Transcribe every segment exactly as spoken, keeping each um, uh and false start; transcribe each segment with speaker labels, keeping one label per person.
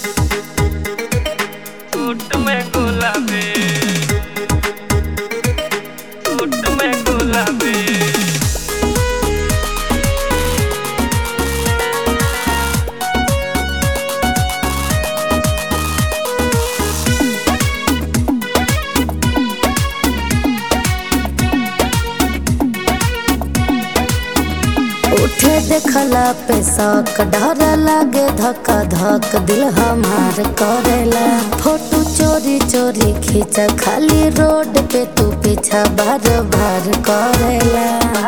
Speaker 1: Suit में गुलाबी, suit में गुलाबी।
Speaker 2: उठे देखला पे शौक डर लागे धक्का धक दिल हमार करेला। फोटो चोरी चोरी खींच खाली रोड पे तू पीछा बार बार करेला।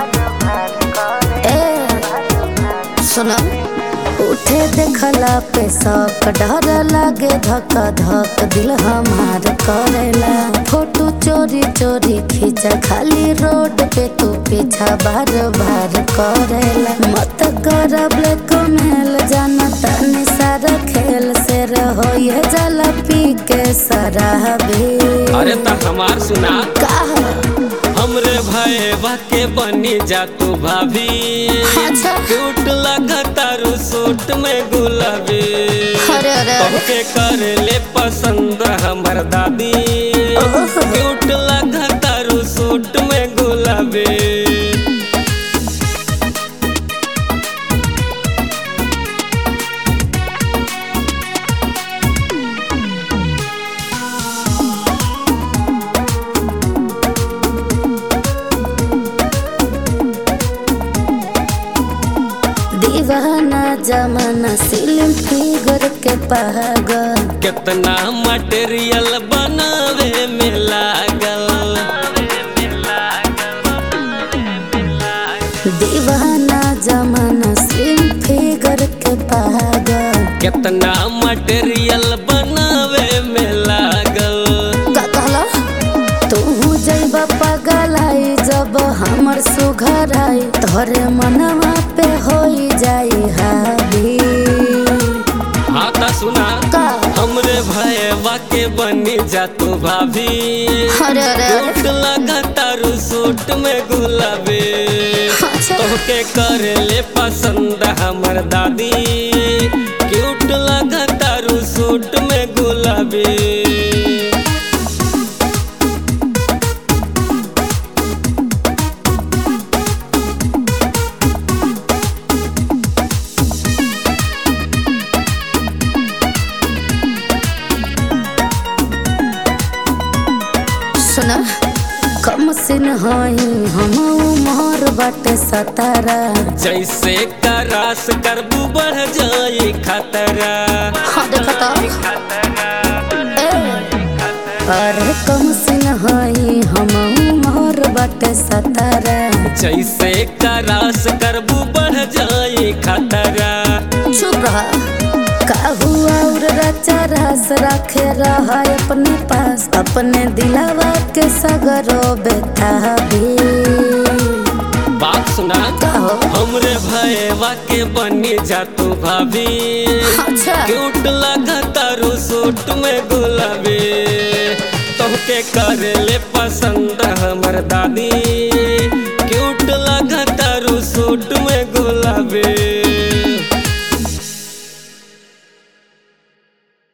Speaker 2: ए सुना उठे देखला पे शौक डर लागे धक्का धक दिल हमार करेला। फोटो चोरी चोरी खींच खाली रोड पे तू पीछा बार बार करेला। मत कर ब्लैकमेल जाना तनी सारा खेल से रहो ये जला पी के शराबी।
Speaker 1: अरे ता हमार सुना
Speaker 2: का
Speaker 1: हमरे भैया के बनी जा तू भाभी।
Speaker 2: अच्छा
Speaker 1: क्यूट लगा तारू सूट में गुलाबी।
Speaker 2: अरे अरे
Speaker 1: तोहके कर ले पसंद हमर दादी। क्यूट लगा तारू सूट में गुलाबी।
Speaker 2: दीवाना जमाना सिलिम फिगर के पागल।
Speaker 1: कितना मटेरियल बनावे में लागल।
Speaker 2: दीवाना जमाना सिलिम फिगर के पागल।
Speaker 1: कितना मटेरियल बनावे में लागल।
Speaker 2: का कहला तू जइबा पागल आई जब हमर सुघर आई तोरे मनवा पे होई जाई हावी।
Speaker 1: हाँ ता सुना
Speaker 2: का
Speaker 1: हमरे भैया के बनी जा तू भाभी।
Speaker 2: अरे अरे
Speaker 1: क्यूट लगा तारू सूट में गुलाबी।
Speaker 2: अच्छा
Speaker 1: तोहके कर ले पसंद हमर दादी। क्यूट लगा तारू सूट में गुलाबी।
Speaker 2: सुना कम सिन हई हम उमर बाटे सतारा।
Speaker 1: जैसे करास करबू बढ़ जाई खतरा।
Speaker 2: हाँ देखता अरे कम सिन हई हम उमर बाटे सतारा।
Speaker 1: जैसे करास करबू बढ़ जाई खतरा।
Speaker 2: चुप रहा का हुआ और रचा रस रखे रहा अपने पास अपने दिलावा के सगरो बेटा भी।
Speaker 1: बात सुना
Speaker 2: कहो
Speaker 1: हमरे भैया के बनी जा तू भाभी।
Speaker 2: अच्छा
Speaker 1: क्यूट लगा तारू सूट में गुलाबी। तोहके कर ले पसंद हमर दादी। क्यूट लगा तारू सूट में गुलाबी।